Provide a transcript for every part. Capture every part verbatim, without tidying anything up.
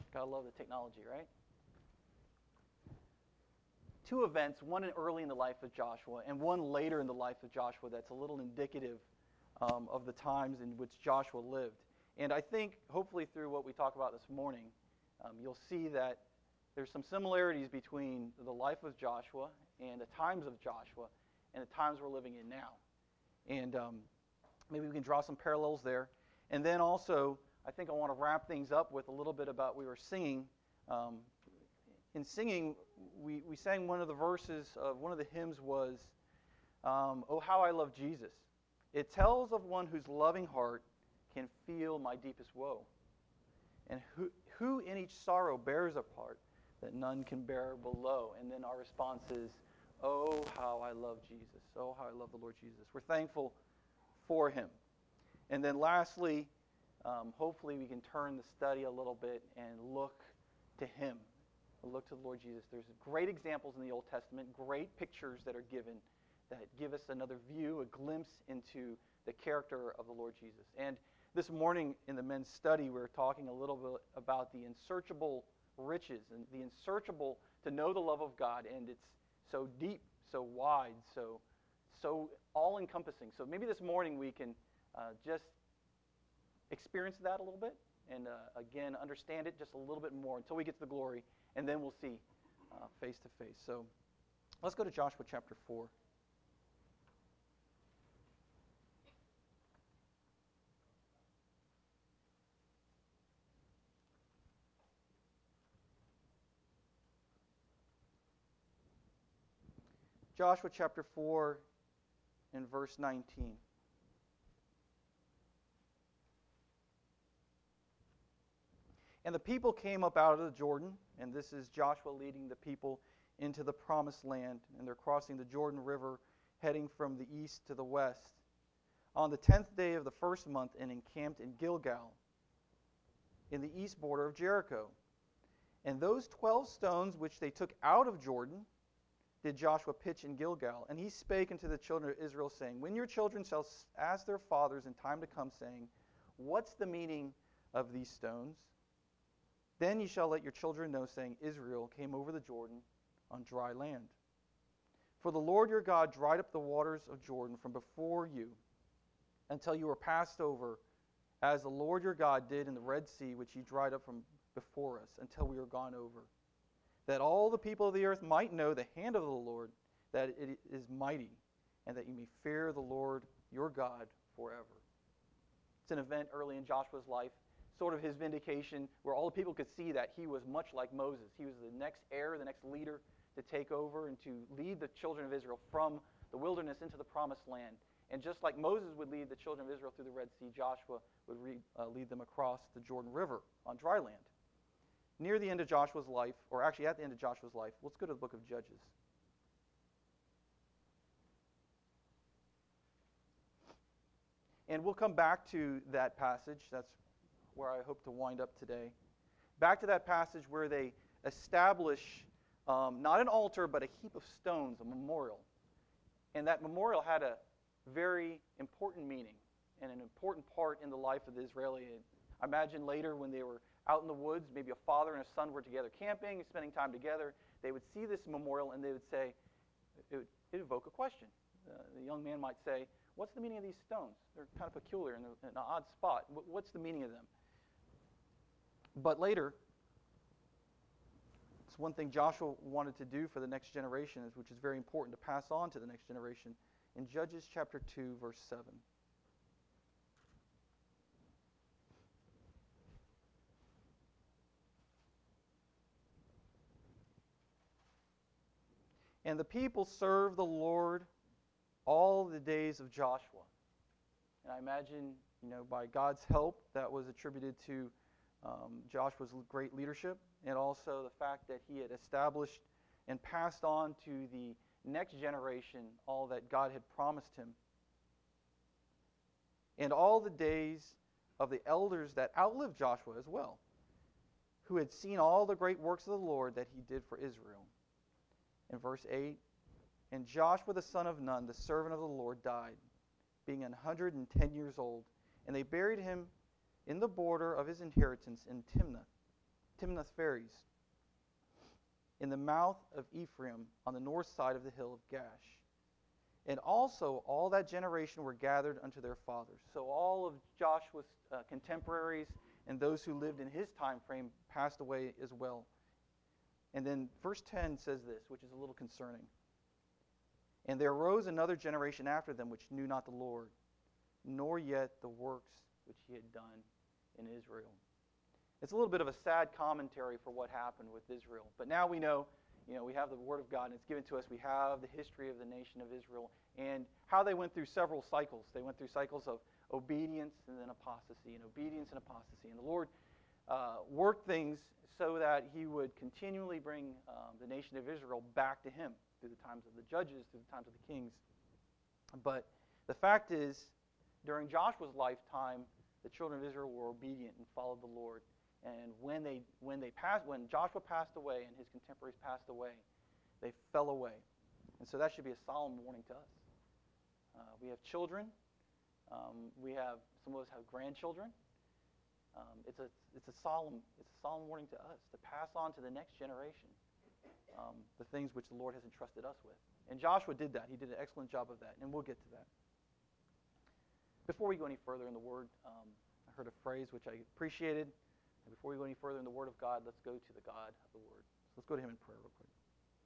Gotta love the technology, right? Two events, one early in the life of Joshua and one later in the life of Joshua that's a little indicative um, of the times in which Joshua lived. And I think, hopefully through what we talk about this morning, um, you'll see that there's some similarities between the life of Joshua and the times of Joshua and the times we're living in now. And um, maybe we can draw some parallels there. And then also, I think I want to wrap things up with a little bit about we were singing. Um, in singing, we, we sang one of the verses of one of the hymns was, um, "Oh, how I love Jesus. It tells of one whose loving heart can feel my deepest woe. And who, who in each sorrow bears a part that none can bear below." And then our response is, "Oh, how I love Jesus. Oh, how I love the Lord Jesus." We're thankful for him. And then lastly, um, hopefully we can turn the study a little bit and look to him. Look to the Lord Jesus. There's great examples in the Old Testament, great pictures that are given that give us another view, a glimpse into the character of the Lord Jesus. And this morning in the men's study, we were talking a little bit about the unsearchable riches and the unsearchable to know the love of God, and it's so deep, so wide, so so all-encompassing. So maybe this morning we can uh, just experience that a little bit and uh, again understand it just a little bit more until we get to the glory, and then we'll see uh, face to face. So let's go to Joshua chapter four. Joshua chapter four and verse nineteen. "And the people came up out of the Jordan," and this is Joshua leading the people into the promised land, and they're crossing the Jordan River, heading from the east to the west, "on the tenth day of the first month, and encamped in Gilgal, in the east border of Jericho. And those twelve stones which they took out of Jordan did Joshua pitch in Gilgal. And he spake unto the children of Israel, saying, When your children shall ask their fathers in time to come, saying, What's the meaning of these stones? Then ye shall let your children know, saying, Israel came over the Jordan on dry land. For the Lord your God dried up the waters of Jordan from before you, until you were passed over, as the Lord your God did in the Red Sea, which he dried up from before us, until we were gone over. That all the people of the earth might know the hand of the Lord, that it is mighty, and that you may fear the Lord your God forever." It's an event early in Joshua's life, sort of his vindication, where all the people could see that he was much like Moses. He was the next heir, the next leader to take over and to lead the children of Israel from the wilderness into the promised land. And just like Moses would lead the children of Israel through the Red Sea, Joshua would re, uh, lead them across the Jordan River on dry land. Near the end of Joshua's life, or actually at the end of Joshua's life, let's go to the book of Judges. And we'll come back to that passage. That's where I hope to wind up today. Back to that passage where they establish um, not an altar, but a heap of stones, a memorial. And that memorial had a very important meaning and an important part in the life of the Israeli. I imagine later when they were out in the woods, maybe a father and a son were together camping, spending time together, they would see this memorial and they would say, it would it'd evoke a question. Uh, the young man might say, what's the meaning of these stones? They're kind of peculiar in, a, in an odd spot. What's the meaning of them? But later, it's one thing Joshua wanted to do for the next generation, which is very important to pass on to the next generation. In Judges chapter two, verse seven. "And the people served the Lord all the days of Joshua." And I imagine, you know, by God's help, that was attributed to um, Joshua's great leadership, and also the fact that he had established and passed on to the next generation all that God had promised him. "And all the days of the elders that outlived Joshua as well, who had seen all the great works of the Lord that he did for Israel." In verse eight, "And Joshua the son of Nun, the servant of the Lord, died, being an hundred and ten years old. And they buried him in the border of his inheritance in Timnah. Timnath-Pheres, in the mouth of Ephraim, on the north side of the hill of Gash. And also all that generation were gathered unto their fathers. So all of Joshua's uh, contemporaries and those who lived in his time frame passed away as well. And then verse ten says this, which is a little concerning. And there arose another generation after them which knew not the Lord, nor yet the works which he had done in Israel. It's a little bit of a sad commentary for what happened with Israel. But now we know, you know, we have the Word of God, and it's given to us. We have the history of the nation of Israel and how they went through several cycles. They went through cycles of obedience and then apostasy, and obedience and apostasy. And the Lord uh, worked things so that he would continually bring um, the nation of Israel back to him through the times of the judges, through the times of the kings. But the fact is, during Joshua's lifetime, the children of Israel were obedient and followed the Lord. And when they when they passed, when Joshua passed away and his contemporaries passed away, they fell away. And so that should be a solemn warning to us. Uh, we have children. Um, we have some of us have grandchildren. Um, it's a it's a solemn it's a solemn warning to us to pass on to the next generation um, the things which the Lord has entrusted us with. And Joshua did that. He did an excellent job of that, and we'll get to that. Before we go any further in the Word, um, I heard a phrase which I appreciated. And before we go any further in the Word of God, let's go to the God of the Word. So let's go to him in prayer real quick.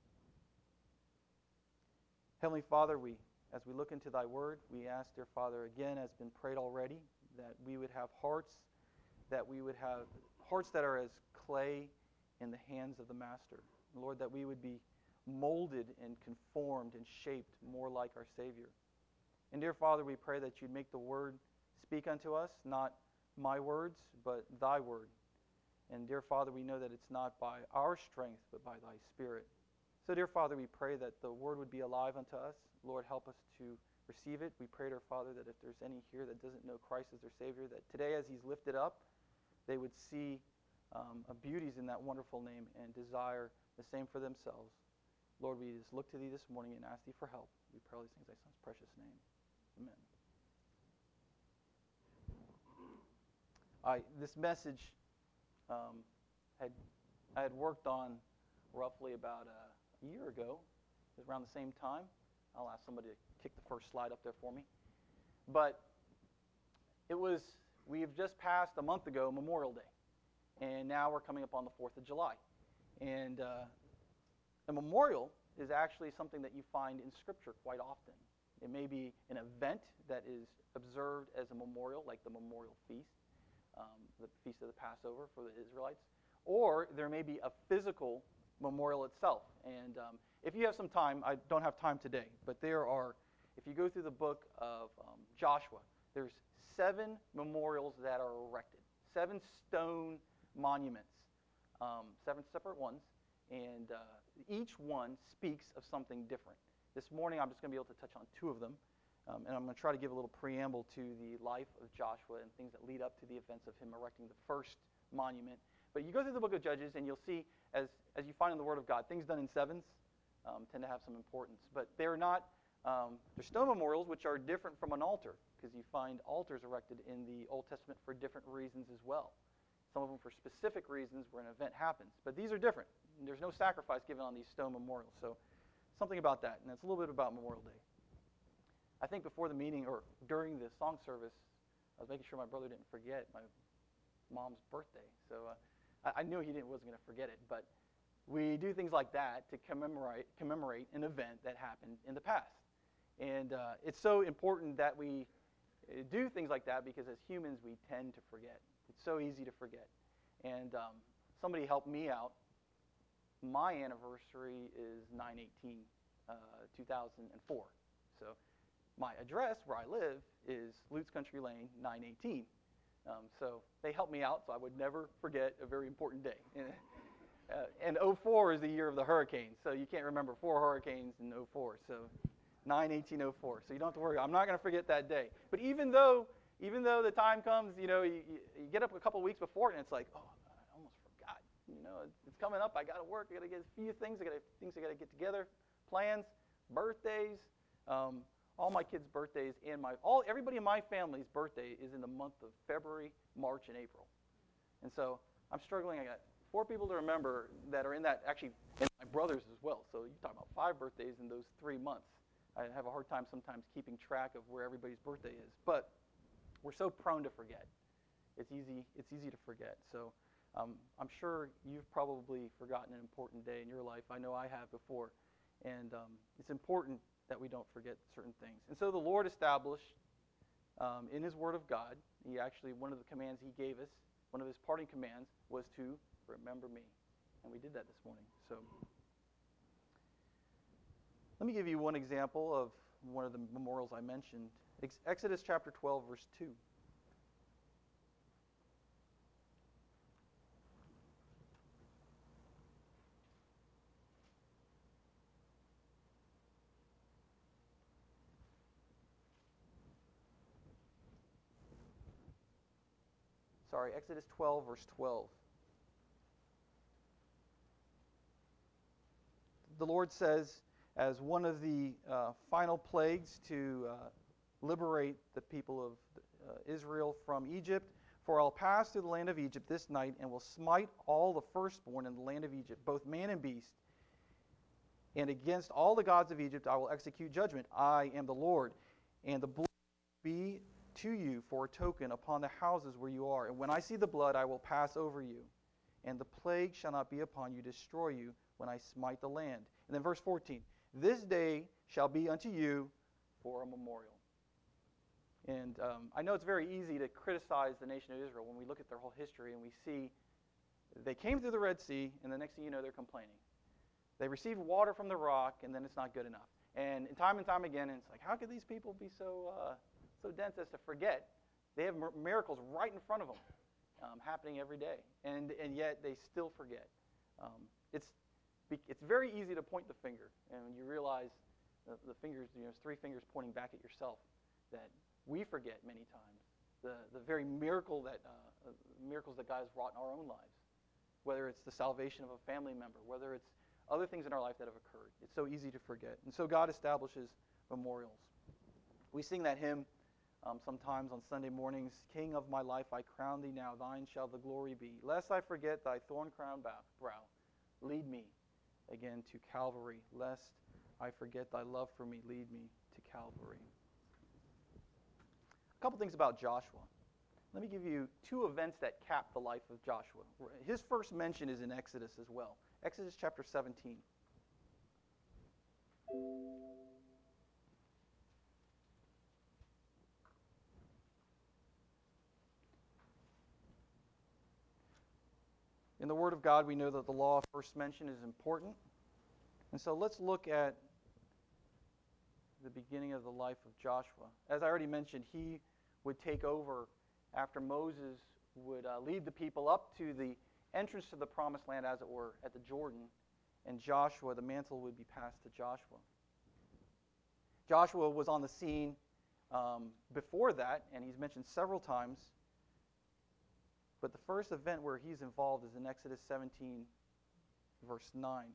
Heavenly Father, we as we look into thy Word, we ask, dear Father, again, as been prayed already, that we would have hearts, that we would have hearts that are as clay in the hands of the Master. Lord, that we would be molded and conformed and shaped more like our Savior. And dear Father, we pray that you'd make the Word speak unto us, not my words, but thy Word. And dear Father, we know that it's not by our strength, but by thy Spirit. So dear Father, we pray that the Word would be alive unto us. Lord, help us to receive it. We pray, dear Father, that if there's any here that doesn't know Christ as their Savior, that today as he's lifted up, they would see um, a beauties in that wonderful name and desire the same for themselves. Lord, we just look to thee this morning and ask thee for help. We pray all these things in thy Son's precious name. Amen. I, this message um, had I had worked on roughly about a year ago. It was around the same time. I'll ask somebody to kick the first slide up there for me. But it was, we have just passed a month ago Memorial Day. And now we're coming up on the fourth of July. And uh, a memorial is actually something that you find in Scripture quite often. It may be an event that is observed as a memorial, like the memorial feast, um, the feast of the Passover for the Israelites. Or there may be a physical memorial itself. And um, if you have some time, I don't have time today, but there are, if you go through the book of um, Joshua, there's seven memorials that are erected, seven stone monuments, um, seven separate ones, and uh, each one speaks of something different. This morning I'm just going to be able to touch on two of them, um, and I'm going to try to give a little preamble to the life of Joshua and things that lead up to the events of him erecting the first monument. But you go through the book of Judges, and you'll see, as, as you find in the Word of God, things done in sevens um, tend to have some importance. But they're not, um, they're stone memorials, which are different from an altar, because you find altars erected in the Old Testament for different reasons as well. Some of them for specific reasons where an event happens. But these are different. There's no sacrifice given on these stone memorials. So something about that, and it's a little bit about Memorial Day. I think before the meeting, or during the song service, I was making sure my brother didn't forget my mom's birthday. So uh, I, I knew he didn't, wasn't going to forget it. But we do things like that to commemorate, commemorate an event that happened in the past. And uh, it's so important that we do things like that because as humans, we tend to forget. It's so easy to forget. And um, somebody helped me out. My anniversary is nine eighteen two thousand four. So my address where I live is Lutz Country Lane, nine eighteen. Um, so they helped me out so I would never forget a very important day. uh, and oh four is the year of the hurricane, so you can't remember four hurricanes in oh four. So nine eighteen oh four. So you don't have to worry. I'm not going to forget that day. But even though even though the time comes, you know, you, you get up a couple weeks before it and it's like, oh, I almost forgot. You know, it's coming up. I got to work. I got to get a few things. I got things I got to get together. Plans, birthdays. Um, all my kids' birthdays and my all everybody in my family's birthday is in the month of February, March, and April. And so I'm struggling. I got four people to remember that are in that, actually, and my brothers as well. So you talk about five birthdays in those three months. I have a hard time sometimes keeping track of where everybody's birthday is. But we're so prone to forget. It's easy, it's easy to forget. So um, I'm sure you've probably forgotten an important day in your life. I know I have before. And um, it's important that we don't forget certain things. And so the Lord established um, in his Word of God, he actually, one of the commands he gave us, one of his parting commands, was to remember me. And we did that this morning. So let me give you one example of one of the memorials I mentioned. Ex- Exodus chapter twelve, verse two. Sorry, Exodus twelve, verse twelve. The Lord says, as one of the uh, final plagues to uh, liberate the people of uh, Israel from Egypt, for I'll pass through the land of Egypt this night and will smite all the firstborn in the land of Egypt, both man and beast, and against all the gods of Egypt I will execute judgment. I am the Lord, and the blood will be to you for a token upon the houses where you are. And when I see the blood, I will pass over you, and the plague shall not be upon you, destroy you, when I smite the land. And then verse fourteen, this day shall be unto you for a memorial. And um, I know it's very easy to criticize the nation of Israel when we look at their whole history and we see they came through the Red Sea, and the next thing you know, they're complaining. They received water from the rock, and then it's not good enough. And time and time again, and it's like, how could these people be so uh, so dense as to forget? They have miracles right in front of them, um, happening every day, and and yet they still forget. Um, it's it's very easy to point the finger, and when you realize the, the fingers, you know, there's three fingers pointing back at yourself, that we forget many times the the very miracle that uh, miracles that God has wrought in our own lives, whether it's the salvation of a family member, whether it's other things in our life that have occurred. It's so easy to forget. And so God establishes memorials. We sing that hymn um, sometimes on Sunday mornings, King of my life, I crown thee now, thine shall the glory be. Lest I forget thy thorn-crowned brow, lead me again to Calvary. Lest I forget thy love for me, lead me to Calvary. A couple things about Joshua. Let me give you two events that cap the life of Joshua. His first mention is in Exodus as well. Exodus chapter seventeen. In the Word of God, we know that the law of first mention is important. And so let's look at the beginning of the life of Joshua. As I already mentioned, he would take over after Moses would uh, lead the people up to the entrance to the promised land, as it were, at the Jordan. And Joshua, the mantle would be passed to Joshua. Joshua was on the scene um, before that, and he's mentioned several times. But the first event where he's involved is in Exodus seventeen, verse nine.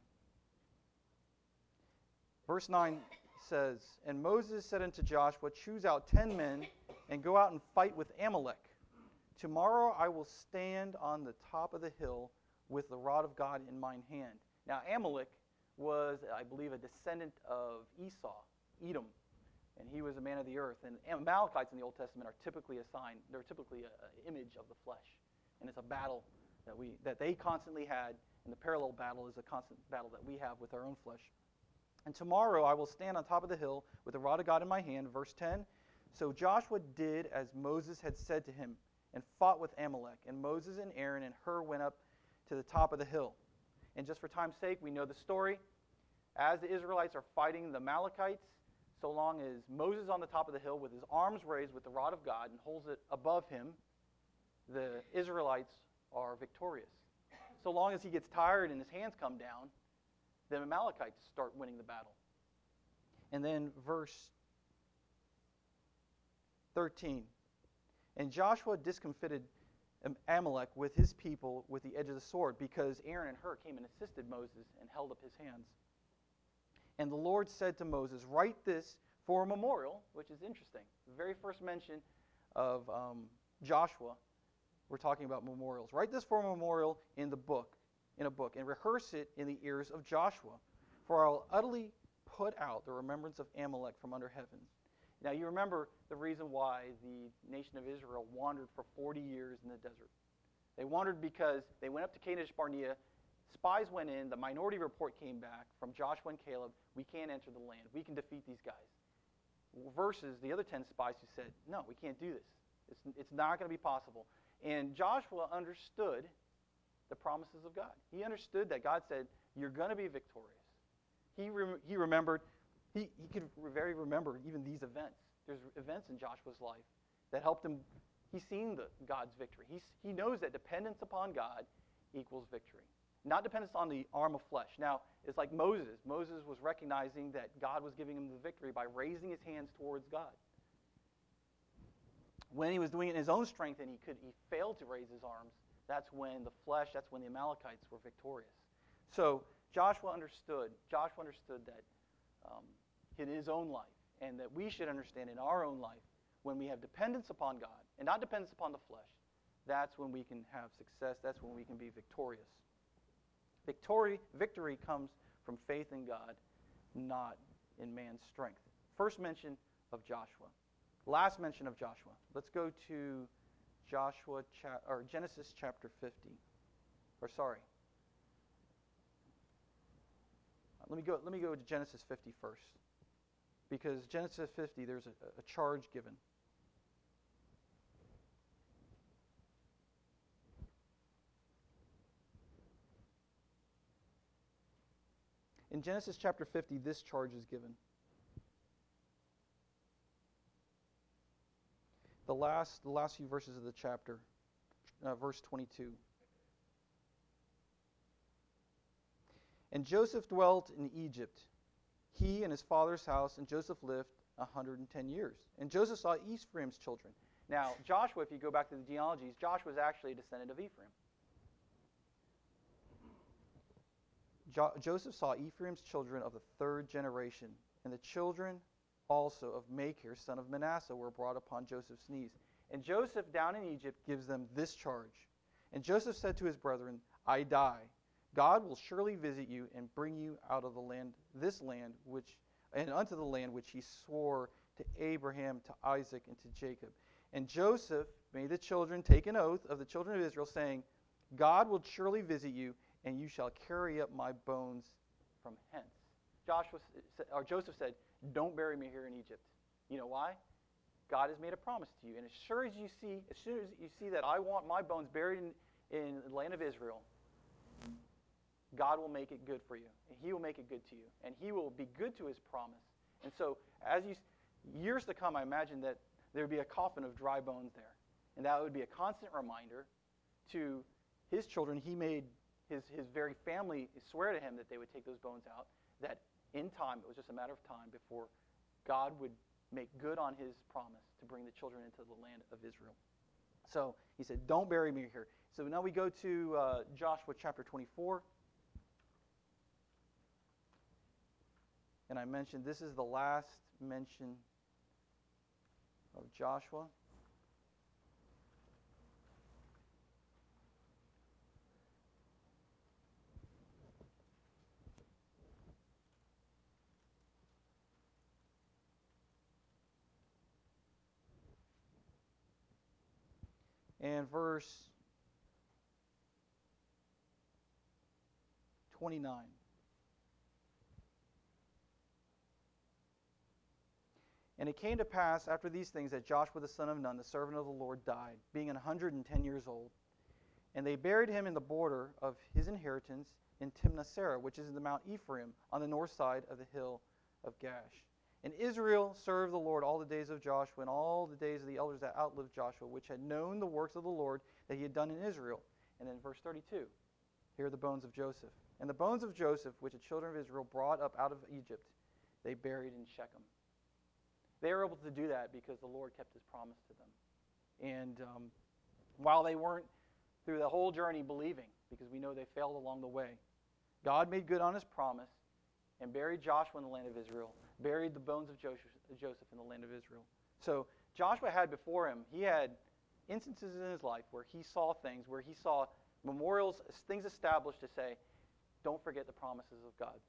Verse nine says, And Moses said unto Joshua, Choose out ten men, and go out and fight with Amalek. Tomorrow I will stand on the top of the hill with the rod of God in mine hand. Now Amalek was, I believe, a descendant of Esau, Edom, and he was a man of the earth. And Amalekites in the Old Testament are typically a sign, they're typically an image of the flesh. And it's a battle that we that they constantly had, and the parallel battle is a constant battle that we have with our own flesh. And tomorrow I will stand on top of the hill with the rod of God in my hand. Verse ten, So Joshua did as Moses had said to him, and fought with Amalek. And Moses and Aaron and Hur went up to the top of the hill. And just for time's sake, we know the story. As the Israelites are fighting the Amalekites, so long as Moses is on the top of the hill with his arms raised with the rod of God and holds it above him, the Israelites are victorious. So long as he gets tired and his hands come down, the Amalekites start winning the battle. And then verse thirteen. And Joshua discomfited Amalek with his people with the edge of the sword, because Aaron and Hur came and assisted Moses and held up his hands. And the Lord said to Moses, Write this for a memorial, which is interesting. The very first mention of um, Joshua, we're talking about memorials. Write this for a memorial in the book, in a book and rehearse it in the ears of Joshua. For I will utterly put out the remembrance of Amalek from under heaven. Now you remember the reason why the nation of Israel wandered for forty years in the desert. They wandered because they went up to Kadesh Barnea. Spies went in. The minority report came back from Joshua and Caleb. We can't enter the land. We can defeat these guys. Versus the other ten spies who said, no, we can't do this. It's, it's not going to be possible. And Joshua understood the promises of God. He understood that God said, you're going to be victorious. He, re- he remembered, he, he could very remember even these events. There's events in Joshua's life that helped him. He's seen the, God's victory. He's, he knows that dependence upon God equals victory. Not dependence on the arm of flesh. Now, it's like Moses. Moses was recognizing that God was giving him the victory by raising his hands towards God. When he was doing it in his own strength and he could he failed to raise his arms, that's when the flesh, that's when the Amalekites were victorious. So Joshua understood. Joshua understood that um, in his own life, and that we should understand in our own life, when we have dependence upon God and not dependence upon the flesh, that's when we can have success. That's when we can be victorious. Victory, victory comes from faith in God, not in man's strength. First mention of Joshua. Last mention of Joshua. Let's go to Joshua cha- or Genesis chapter fifty. Or sorry. Let me go. Let me go to Genesis fifty first, because Genesis fifty there's a, a charge given. In Genesis chapter fifty, this charge is given. The last, the last few verses of the chapter, uh, verse twenty-two. And Joseph dwelt in Egypt, he and his father's house, and Joseph lived a hundred and ten years. And Joseph saw Ephraim's children. Now, Joshua, if you go back to the genealogies, Joshua is actually a descendant of Ephraim. Jo- Joseph saw Ephraim's children of the third generation, and the children also of Machir, son of Manasseh, were brought upon Joseph's knees. And Joseph down in Egypt gives them this charge. And Joseph said to his brethren, I die. God will surely visit you and bring you out of the land, this land, which, and unto the land which he swore to Abraham, to Isaac, and to Jacob. And Joseph made the children take an oath of the children of Israel, saying, God will surely visit you, and you shall carry up my bones from hence. Joshua or Joseph said, don't bury me here in Egypt. You know why? God has made a promise to you. And as sure as you see, as soon as you see that I want my bones buried in, in the land of Israel, God will make it good for you. And he will make it good to you. And he will be good to his promise. And so, as you years to come, I imagine that there would be a coffin of dry bones there. And that would be a constant reminder to his children. He made his, his very family swear to him that they would take those bones out, that in time, it was just a matter of time before God would make good on his promise to bring the children into the land of Israel. So he said, don't bury me here. So now we go to uh, Joshua chapter twenty-four. And I mentioned this is the last mention of Joshua. And verse twenty-nine. And it came to pass after these things that Joshua the son of Nun, the servant of the Lord, died, being an hundred and ten years old. And they buried him in the border of his inheritance in Timnath-Serah, which is in the Mount Ephraim, on the north side of the hill of Gash. And Israel served the Lord all the days of Joshua and all the days of the elders that outlived Joshua, which had known the works of the Lord that he had done in Israel. And then verse thirty-two, here are the bones of Joseph. And the bones of Joseph, which the children of Israel brought up out of Egypt, they buried in Shechem. They were able to do that because the Lord kept his promise to them. And um, while they weren't through the whole journey believing, because we know they failed along the way, God made good on his promise and buried Joshua in the land of Israel, buried the bones of Joseph in the land of Israel. So Joshua had before him, he had instances in his life where he saw things, where he saw Memorials, things established to say, don't forget the promises of God.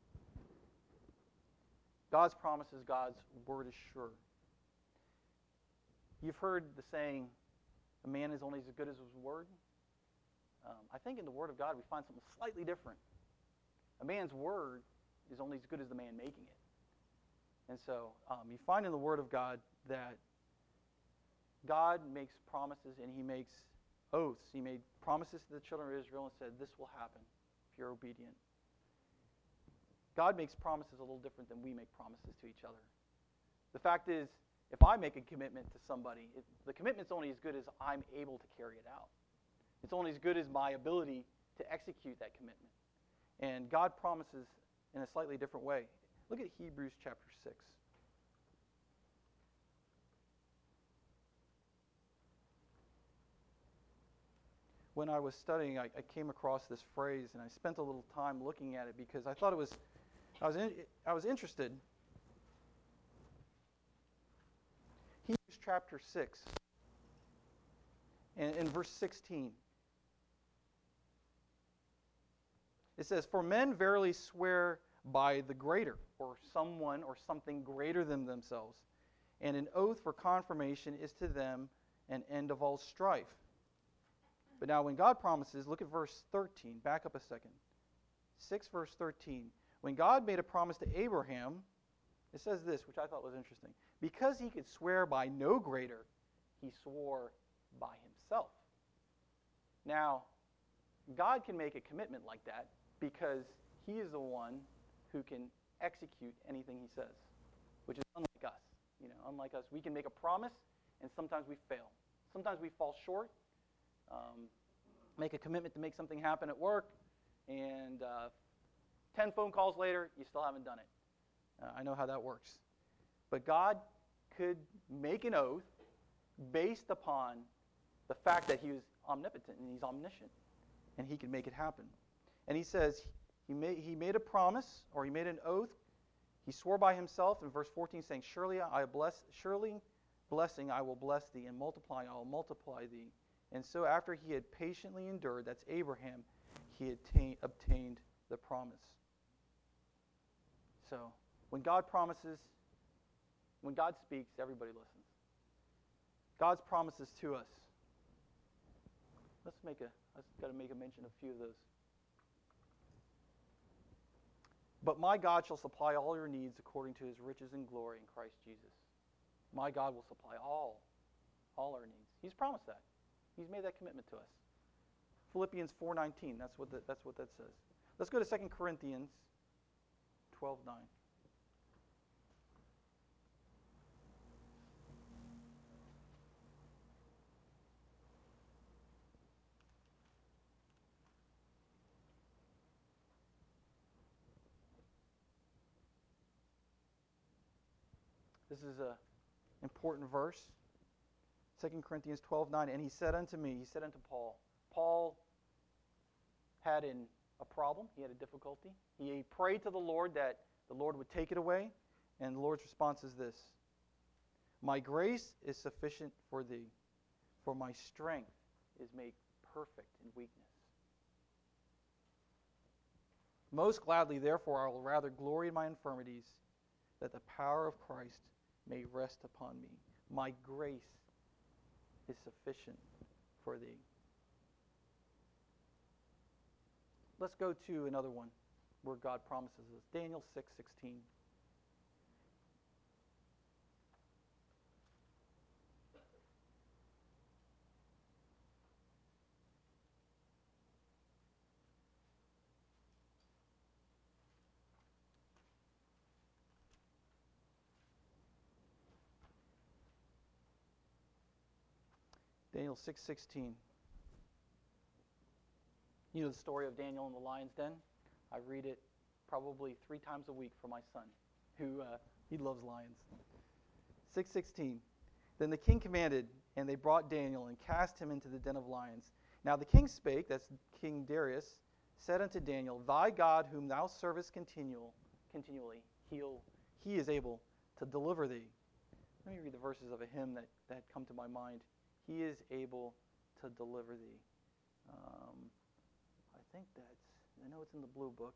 God's promises, God's word is sure. You've heard the saying, a man is only as good as his word. Um, I think in the Word of God we find something slightly different. A man's word is only as good as the man making it. And so um, you find in the Word of God that God makes promises and He makes oaths. He made promises to the children of Israel and said, this will happen if you're obedient. God makes promises a little different than we make promises to each other. The fact is, if I make a commitment to somebody, it, the commitment's only as good as I'm able to carry it out. It's only as good as my ability to execute that commitment. And God promises in a slightly different way. Look at Hebrews chapter six. When I was studying, I, I came across this phrase, and I spent a little time looking at it because I thought it was, I was, in, I was interested. Hebrews chapter six, and in verse sixteen. It says, for men verily swear by the greater, or someone or something greater than themselves. And an oath for confirmation is to them an end of all strife. But now when God promises, look at verse thirteen. Back up a second. six verse thirteen. When God made a promise to Abraham, it says this, which I thought was interesting. Because he could swear by no greater, he swore by himself. Now, God can make a commitment like that because he is the one who can execute anything he says, which is unlike us. You know, unlike us, we can make a promise, and sometimes we fail. Sometimes we fall short. Um, make a commitment to make something happen at work, and uh, ten phone calls later, you still haven't done it. Uh, I know how that works. But God could make an oath based upon the fact that he was omnipotent and he's omniscient, and he can make it happen. And he says he made, he made a promise, or he made an oath. He swore by himself in verse fourteen, saying, Surely I bless, surely blessing I will bless thee, and multiplying I will multiply thee. And so after he had patiently endured, that's Abraham, he attained, obtained the promise. So when God promises, when God speaks, everybody listens. God's promises to us. Let's make a, let's got to make a mention of a few of those. But my God shall supply all your needs according to his riches and glory in Christ Jesus. My God will supply all, all our needs. He's promised that. He's made that commitment to us. Philippians four nineteen, that's what, the, that's what that says. Let's go to Second Corinthians twelve nine. This is an important verse. Second Corinthians twelve nine. And he said unto me, he said unto Paul, Paul had an, a problem, he had a difficulty. He prayed to the Lord that the Lord would take it away, and the Lord's response is this: My grace is sufficient for thee, for my strength is made perfect in weakness. Most gladly, therefore, I will rather glory in my infirmities, that the power of Christ may rest upon me. My grace is sufficient for thee. Let's go to another one where God promises us. Daniel six sixteen. Daniel six sixteen. You know the story of Daniel in the lion's den? I read it probably three times a week for my son, who uh, he loves lions. six sixteen. Then the king commanded, and they brought Daniel and cast him into the den of lions. Now the king spake, that's King Darius, said unto Daniel, Thy God whom thou servest continual, continually, he'll, he is able to deliver thee. Let me read the verses of a hymn that, that come to my mind. He is able to deliver thee. Um, think that's, I know it's in the blue book.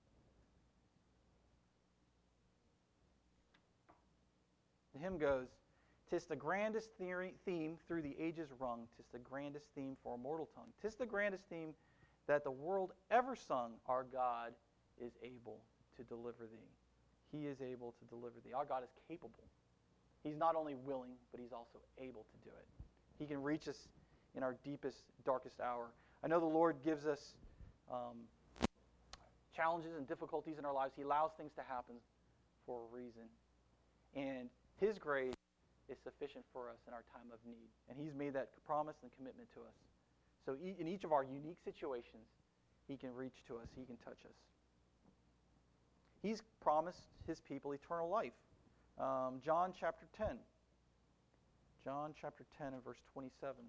The hymn goes, "'Tis the grandest theory, theme through the ages rung, 'tis the grandest theme for a mortal tongue. 'Tis the grandest theme that the world ever sung, our God is able to deliver thee." He is able to deliver thee. Our God is capable. He's not only willing, but He's also able to do it. He can reach us in our deepest, darkest hour. I know the Lord gives us um, challenges and difficulties in our lives. He allows things to happen for a reason. And His grace is sufficient for us in our time of need. And He's made that promise and commitment to us. So in each of our unique situations, He can reach to us. He can touch us. He's promised His people eternal life. Um, John chapter ten. John chapter ten and verse twenty-seven.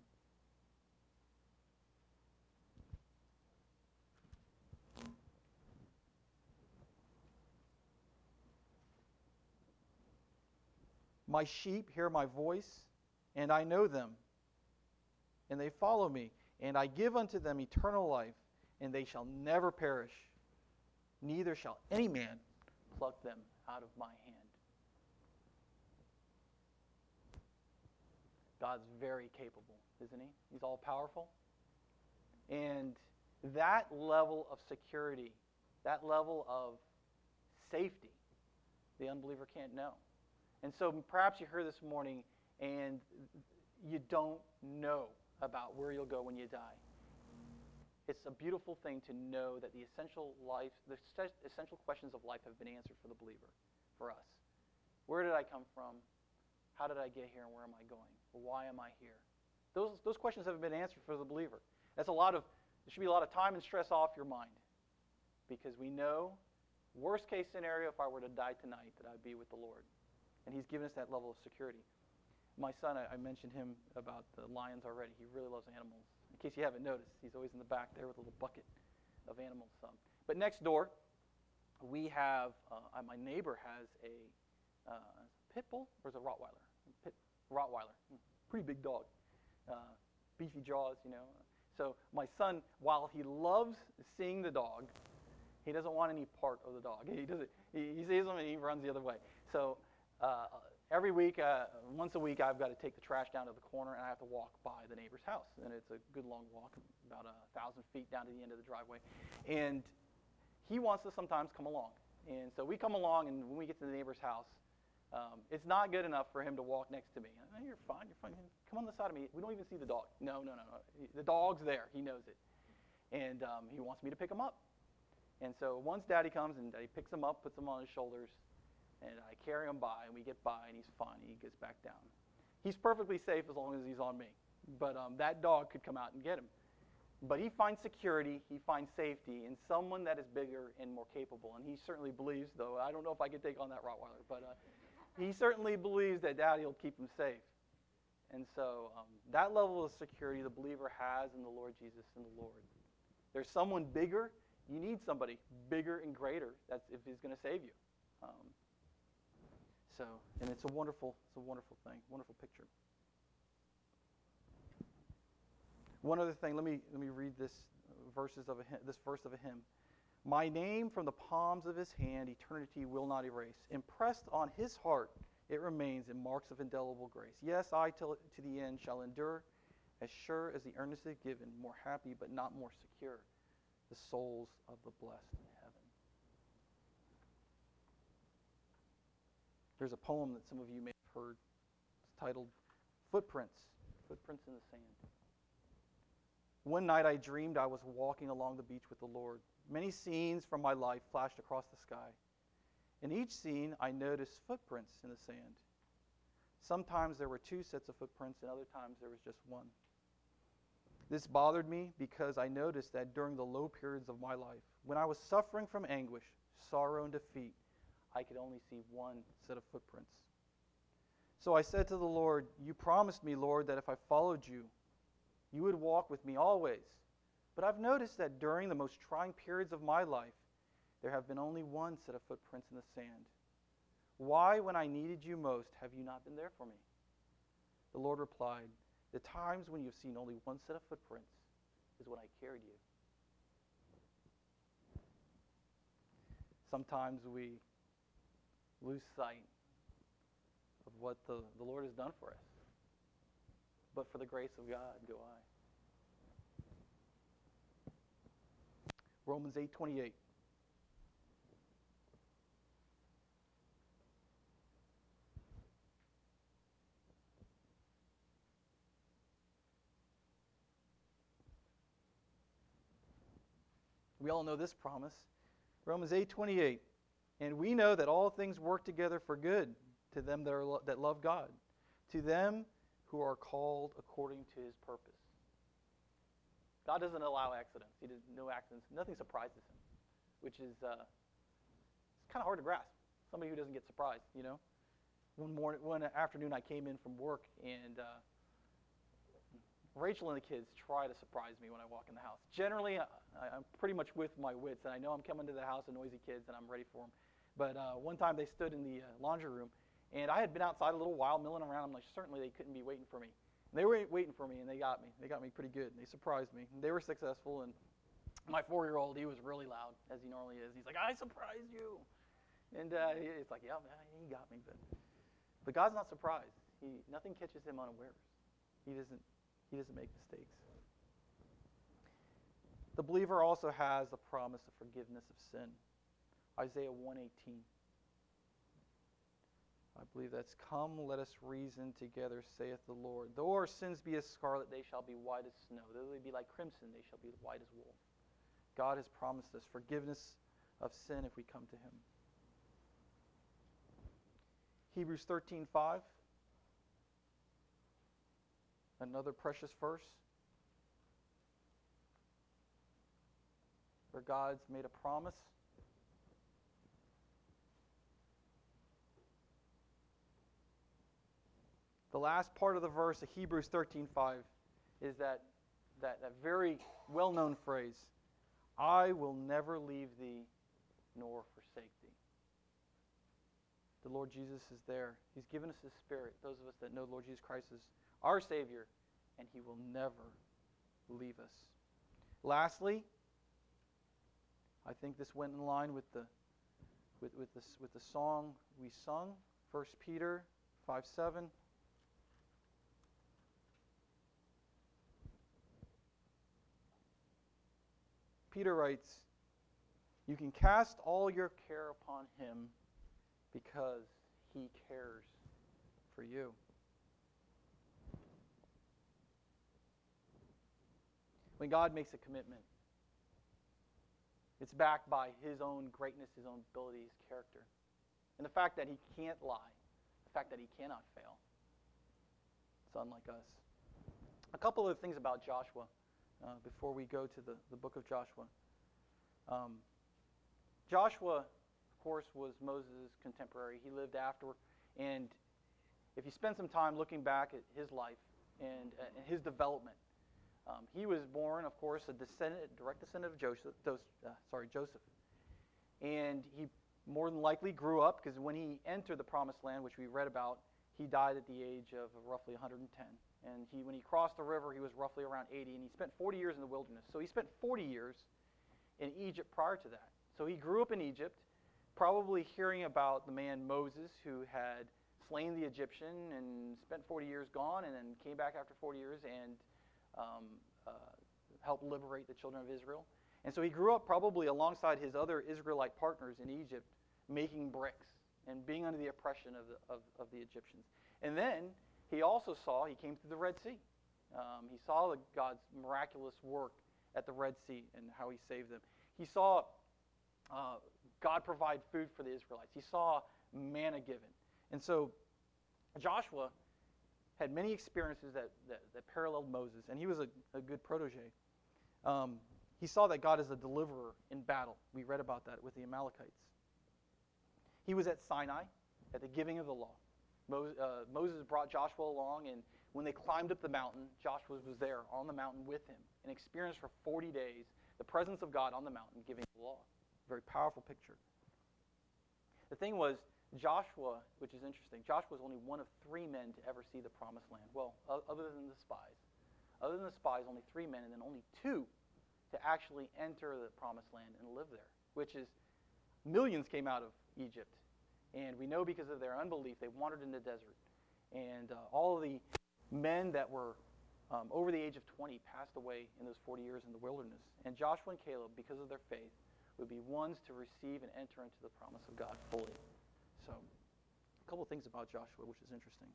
"My sheep hear my voice, and I know them, and they follow me. And I give unto them eternal life, and they shall never perish. Neither shall any man pluck them out of my hand." God's very capable, isn't He? He's all powerful. And that level of security, that level of safety, the unbeliever can't know. And so perhaps you're here this morning and you don't know about where you'll go when you die. It's a beautiful thing to know that the essential life, the essential questions of life have been answered for the believer, for us. Where did I come from? How did I get here, and where am I going? Why am I here? Those those questions have been answered for the believer. That's a lot of there should be a lot of time and stress off your mind, because we know, worst case scenario, if I were to die tonight, that I'd be with the Lord, and He's given us that level of security. My son, I, I mentioned him about the lions already. He really loves animals. In case you haven't noticed, he's always in the back there with a little bucket of animals. Um, but next door, we have uh, my neighbor has a uh, pit bull, or is it a Rottweiler? Pit, Rottweiler, pretty big dog, uh, beefy jaws, you know. So my son, while he loves seeing the dog, he doesn't want any part of the dog. He doesn't. He, he sees him and he runs the other way. So uh, every week, uh, once a week, I've got to take the trash down to the corner, and I have to walk by the neighbor's house. And it's a good long walk, about a thousand feet down to the end of the driveway. And he wants to sometimes come along. And so we come along, and when we get to the neighbor's house, um, it's not good enough for him to walk next to me. Oh, you're fine, you're fine. Come on the side of me. We don't even see the dog. No, no, no, no. The dog's there. He knows it. And um, he wants me to pick him up. And so once Daddy comes, and Daddy picks him up, puts him on his shoulders, and I carry him by, and we get by, and he's fine. He gets back down. He's perfectly safe as long as he's on me. But um, that dog could come out and get him. But he finds security, he finds safety in someone that is bigger and more capable. And he certainly believes, though, I don't know if I could take on that Rottweiler, but uh, he certainly believes that Daddy will keep him safe. And so um, that level of security the believer has in the Lord Jesus and the Lord. There's someone bigger. You need somebody bigger and greater. That's if He's going to save you. Um, so, and it's a wonderful, it's a wonderful thing, wonderful picture. One other thing, let me let me read this verses of a hymn, this verse of a hymn. "My name from the palms of His hand eternity will not erase. Impressed on His heart it remains in marks of indelible grace. Yes, I till to the end shall endure, as sure as the earnestly given, more happy but not more secure, the souls of the blessed in heaven." There's a poem that some of you may have heard. It's titled Footprints, Footprints in the Sand. "One night I dreamed I was walking along the beach with the Lord. Many scenes from my life flashed across the sky. In each scene, I noticed footprints in the sand. Sometimes there were two sets of footprints, and other times there was just one. This bothered me because I noticed that during the low periods of my life, when I was suffering from anguish, sorrow, and defeat, I could only see one set of footprints. So I said to the Lord, you promised me, Lord, that if I followed you, you would walk with me always. But I've noticed that during the most trying periods of my life, there have been only one set of footprints in the sand. Why, when I needed you most, have you not been there for me? The Lord replied, the times when you've seen only one set of footprints is when I carried you. sometimes we lose sight of what the, the Lord has done for us. But for the grace of God go I. Romans eight twenty-eight. We all know this promise. Romans eight twenty-eight. And we know that all things work together for good to them that, are, that love God, to them who are called according to his purpose. God doesn't allow accidents. He does no accidents. Nothing surprises him, which is uh, it's kind of hard to grasp. Somebody who doesn't get surprised, you know. One morning, one afternoon, I came in from work, and uh, Rachel and the kids try to surprise me when I walk in the house. Generally, I, I'm pretty much with my wits, and I know I'm coming to the house of noisy kids, and I'm ready for them. But uh, one time they stood in the uh, laundry room, and I had been outside a little while milling around. I'm like, certainly they couldn't be waiting for me. And they were waiting for me, and they got me. They got me pretty good. They surprised me. And they were successful, and my four-year-old, he was really loud, as he normally is. He's like, I surprised you. And uh, it's like, yeah, man, he got me. But, but God's not surprised. He, nothing catches him unawares. He doesn't, he doesn't make mistakes. The believer also has the promise of forgiveness of sin. Isaiah one eighteen. I believe that's, come, let us reason together, saith the Lord. Though our sins be as scarlet, they shall be white as snow. Though they be like crimson, they shall be white as wool. God has promised us forgiveness of sin if we come to him. Hebrews thirteen five. Another precious verse where God's made a promise. The last part of the verse of Hebrews thirteen five is that, that, that very well-known phrase, I will never leave thee nor forsake thee. The Lord Jesus is there. He's given us his Spirit, those of us that know Lord Jesus Christ is our Savior, and he will never leave us. Lastly, I think this went in line with the with, with, this, with the song we sung, First Peter five seven. Peter writes, you can cast all your care upon him because he cares for you. When God makes a commitment, it's backed by his own greatness, his own ability, his character. And the fact that he can't lie, the fact that he cannot fail. It's unlike us. A couple of things about Joshua uh, before we go to the, the book of Joshua. Um, Joshua, of course, was Moses' contemporary. He lived after. And if you spend some time looking back at his life and, uh, and his development, um, he was born, of course, a descendant, a direct descendant of Joseph. Those, uh, sorry, Joseph. And he more than likely grew up, because when he entered the Promised Land, which we read about, he died at the age of roughly one hundred ten. And he, when he crossed the river, he was roughly around eighty, and he spent forty years in the wilderness. So he spent forty years in Egypt prior to that. So he grew up in Egypt, probably hearing about the man Moses, who had slain the Egyptian and spent forty years gone, and then came back after forty years and um, uh, helped liberate the children of Israel. And so he grew up probably alongside his other Israelite partners in Egypt, making bricks and being under the oppression of the, of, of the Egyptians. And then he also saw, he came through the Red Sea. Um, he saw the, God's miraculous work at the Red Sea and how he saved them. He saw uh, God provide food for the Israelites. He saw manna given. And so Joshua had many experiences that, that, that paralleled Moses, and he was a, a good protege. Um, he saw that God is a deliverer in battle. We read about that with the Amalekites. He was at Sinai at the giving of the law. Moses, uh, Moses brought Joshua along, and when they climbed up the mountain, Joshua was there on the mountain with him and experienced for forty days the presence of God on the mountain giving the law. Very powerful picture. The thing was, Joshua, which is interesting, Joshua was only one of three men to ever see the Promised Land. Well, other than the spies. Other than the spies, only three men, and then only two to actually enter the Promised Land and live there, which is millions came out of Egypt. And we know because of their unbelief, they wandered in the desert. And uh, all of the men that were um, over the age of twenty passed away in those forty years in the wilderness. And Joshua and Caleb, because of their faith, would be ones to receive and enter into the promise of God fully. So, a couple of things about Joshua, which is interesting.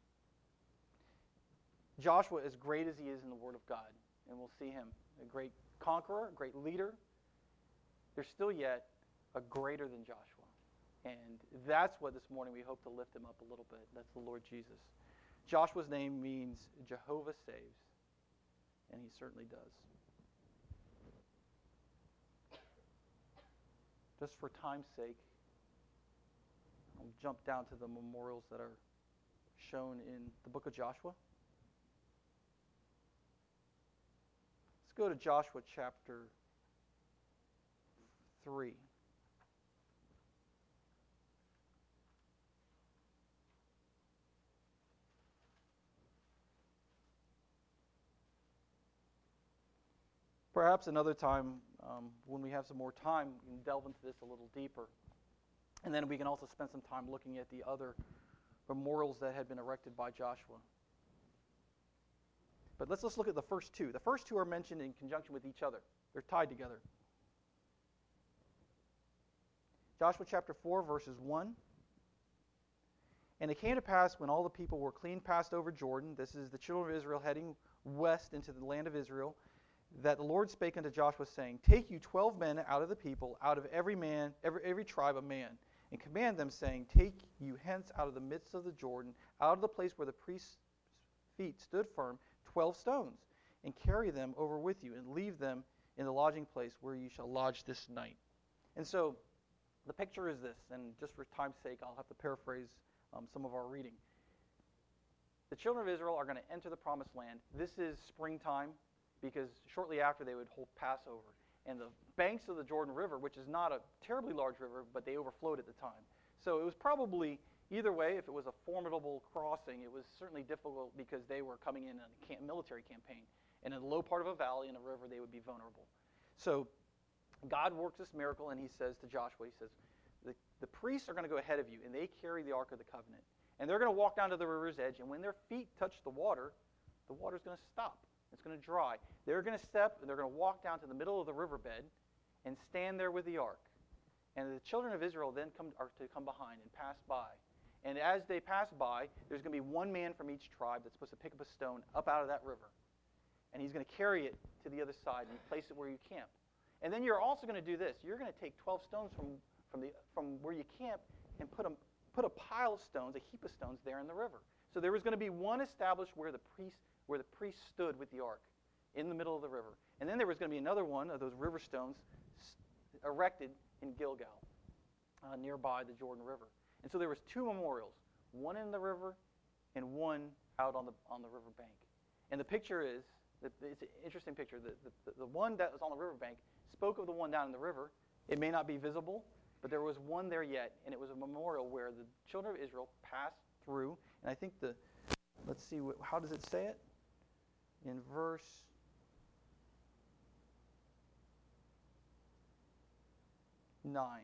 Joshua, as great as he is in the Word of God, and we'll see him, a great conqueror, a great leader, there's still yet a greater than Joshua. And that's what this morning we hope to lift him up a little bit. That's the Lord Jesus. Joshua's name means Jehovah saves, and he certainly does. Just for time's sake, I'll jump down to the memorials that are shown in the book of Joshua. Let's go to Joshua chapter three. Perhaps another time, um, when we have some more time, we can delve into this a little deeper. And then we can also spend some time looking at the other memorials that had been erected by Joshua. But let's just look at the first two. The first two are mentioned in conjunction with each other. They're tied together. Joshua chapter four, verses one. And it came to pass when all the people were clean passed over Jordan, this is the children of Israel heading west into the land of Israel, that the Lord spake unto Joshua, saying, Take you twelve men out of the people, out of every man, every, every tribe of man, and command them, saying, Take you hence out of the midst of the Jordan, out of the place where the priest's feet stood firm, twelve stones, and carry them over with you, and leave them in the lodging place where you shall lodge this night. And so, the picture is this, and just for time's sake, I'll have to paraphrase um, some of our reading. The children of Israel are going to enter the promised land. This is springtime, because shortly after they would hold Passover. And the banks of the Jordan River, which is not a terribly large river, but they overflowed at the time. So it was probably, either way, if it was a formidable crossing, it was certainly difficult because they were coming in on a camp, military campaign. And in the low part of a valley in a river, they would be vulnerable. So God works this miracle, and he says to Joshua, he says, the, the priests are going to go ahead of you, and they carry the Ark of the Covenant. And they're going to walk down to the river's edge, and when their feet touch the water, the water's going to stop. It's going to dry. They're going to step, and they're going to walk down to the middle of the riverbed and stand there with the ark. And the children of Israel then come, are to come behind and pass by. And as they pass by, there's going to be one man from each tribe that's supposed to pick up a stone up out of that river. And he's going to carry it to the other side and place it where you camp. And then you're also going to do this. You're going to take twelve stones from, from, the, from where you camp and put, them, put a pile of stones, a heap of stones there in the river. So there was going to be one established where the priest where the priest stood with the ark in the middle of the river. And then there was going to be another one of those river stones erected in Gilgal, uh, nearby the Jordan River. And so there was two memorials, one in the river and one out on the on the river bank. And the picture is, it's an interesting picture. The, the, the one that was on the riverbank spoke of the one down in the river. It may not be visible, but there was one there yet, and it was a memorial where the children of Israel passed through. And I think the, let's see, how does it say it? In verse nine.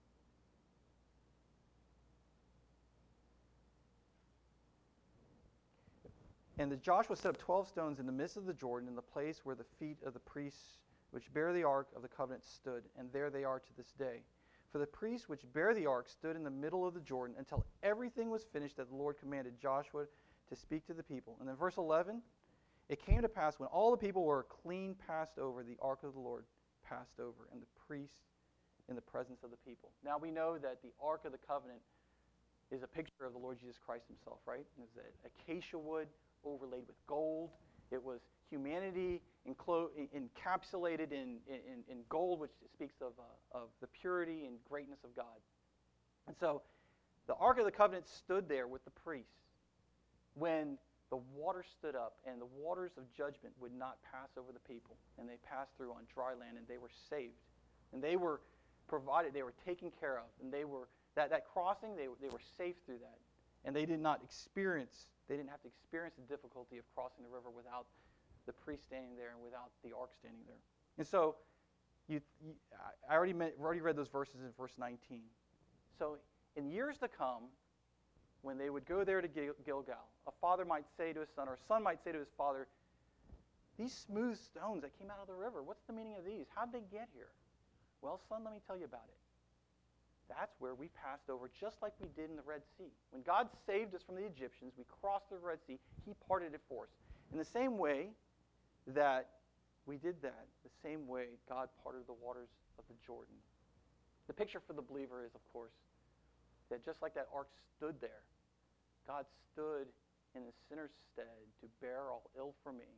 And the Joshua set up twelve stones in the midst of the Jordan, in the place where the feet of the priests which bear the ark of the covenant stood, and there they are to this day. For the priests which bear the ark stood in the middle of the Jordan until everything was finished that the Lord commanded Joshua to speak to the people. And then verse eleven, it came to pass when all the people were clean passed over, the ark of the Lord passed over, and the priests in the presence of the people. Now we know that the ark of the covenant is a picture of the Lord Jesus Christ himself, right? It was an acacia wood overlaid with gold. It was humanity enclo- encapsulated in, in, in gold, which speaks of, uh, of the purity and greatness of God. And so the Ark of the Covenant stood there with the priests when the water stood up and the waters of judgment would not pass over the people. And they passed through on dry land, and they were saved. And they were provided, they were taken care of. And they were, that, that crossing, they, they were safe through that. And they did not experience, they didn't have to experience the difficulty of crossing the river without the priest standing there and without the ark standing there. And so You, you, I already met, already read those verses in verse nineteen. So in years to come, when they would go there to Gilgal, a father might say to his son, or a son might say to his father, these smooth stones that came out of the river, what's the meaning of these? How did they get here? Well, son, let me tell you about it. That's where we passed over, just like we did in the Red Sea. When God saved us from the Egyptians, we crossed the Red Sea. He parted it for us. In the same way that we did that, the same way God parted the waters of the Jordan. The picture for the believer is, of course, that just like that ark stood there, God stood in the sinner's stead to bear all ill for me.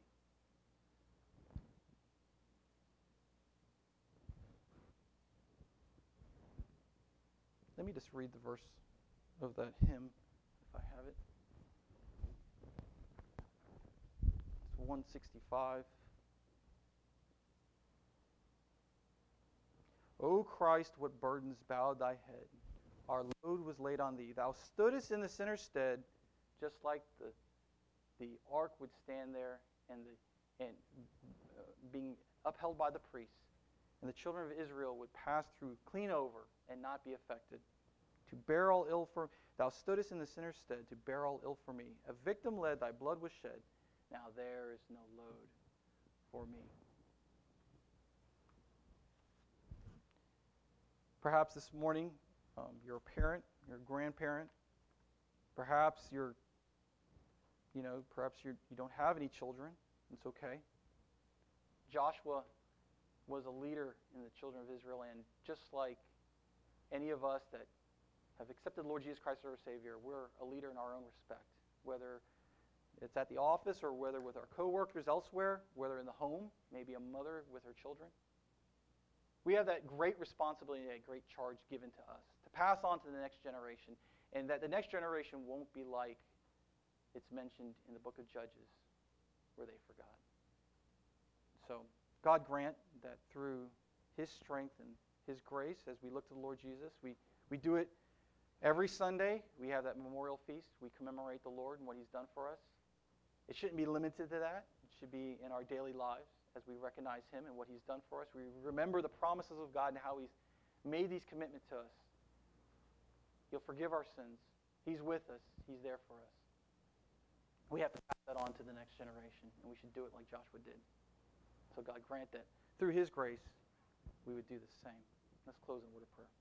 Let me just read the verse of that hymn, if I have it. It's one sixty-five. O Christ, what burdens bowed thy head. Our load was laid on thee. Thou stoodest in the sinner's stead, just like the, the ark would stand there and, the, and uh, being upheld by the priests. And the children of Israel would pass through clean over and not be affected. To bear all ill for thou stoodest in the sinner's stead, to bear all ill for me. A victim led, thy blood was shed. Now there is no load for me. Perhaps this morning, um, you're a parent, you're a grandparent. Perhaps you're, you know, perhaps you're, you don't have any children. It's okay. Joshua was a leader in the children of Israel, and just like any of us that have accepted Lord Jesus Christ as our Savior, we're a leader in our own respect. Whether it's at the office or whether with our coworkers elsewhere, whether in the home, maybe a mother with her children. We have that great responsibility, that great charge given to us to pass on to the next generation, and that the next generation won't be like it's mentioned in the book of Judges, where they forgot. So God grant that through His strength and His grace, as we look to the Lord Jesus, we, we do it every Sunday. We have that memorial feast. We commemorate the Lord and what He's done for us. It shouldn't be limited to that. It should be in our daily lives as we recognize Him and what He's done for us. We remember the promises of God and how He's made these commitments to us. He'll forgive our sins. He's with us. He's there for us. We have to pass that on to the next generation, and we should do it like Joshua did. So God grant that through His grace, we would do the same. Let's close in a word of prayer.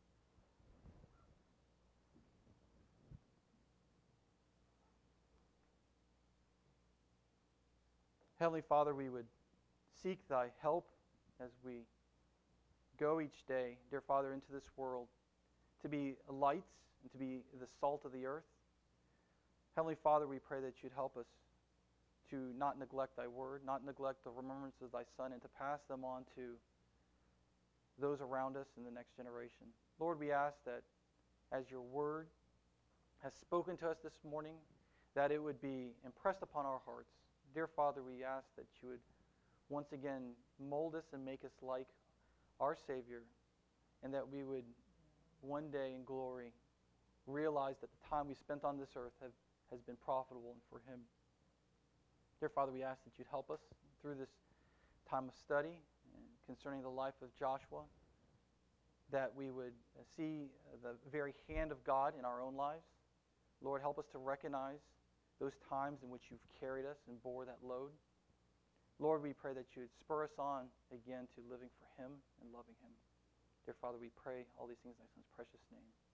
Heavenly Father, we would seek Thy help as we go each day, dear Father, into this world to be lights and to be the salt of the earth. Heavenly Father, we pray that You'd help us to not neglect Thy word, not neglect the remembrance of Thy Son, and to pass them on to those around us in the next generation. Lord, we ask that as Your word has spoken to us this morning, that it would be impressed upon our hearts. Dear Father, we ask that You would once again mold us and make us like our Savior, and that we would one day in glory realize that the time we spent on this earth have, has been profitable for Him. Dear Father, we ask that You'd help us through this time of study concerning the life of Joshua, that we would see the very hand of God in our own lives. Lord, help us to recognize those times in which You've carried us and bore that load. Lord, we pray that You would spur us on again to living for Him and loving Him. Dear Father, we pray all these things in Thy Son's precious name.